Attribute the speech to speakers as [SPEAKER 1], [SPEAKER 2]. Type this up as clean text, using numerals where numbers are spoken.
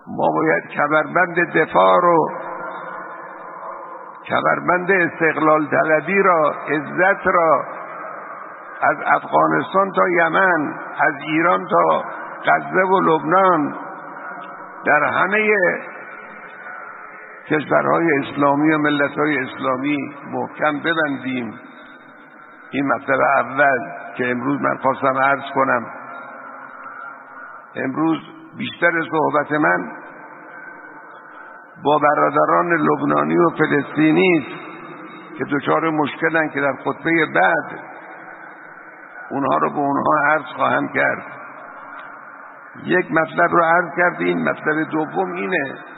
[SPEAKER 1] ما باید کمربند دفاع رو، کمربند استقلال طلبی را، عزت را از افغانستان تا یمن، از ایران تا غزه و لبنان، در همه کشورهای اسلامی و ملت‌های اسلامی محکم ببندیم. این مطلب اول که امروز من خواستم عرض کنم. امروز بیشتر صحبت من با برادران لبنانی و فلسطینی است که دچار مشکلن که در خطبه بعد اونها رو به اونها عرض خواهم کرد. یک مطلب رو عرض کردیم. مطلب دوم اینه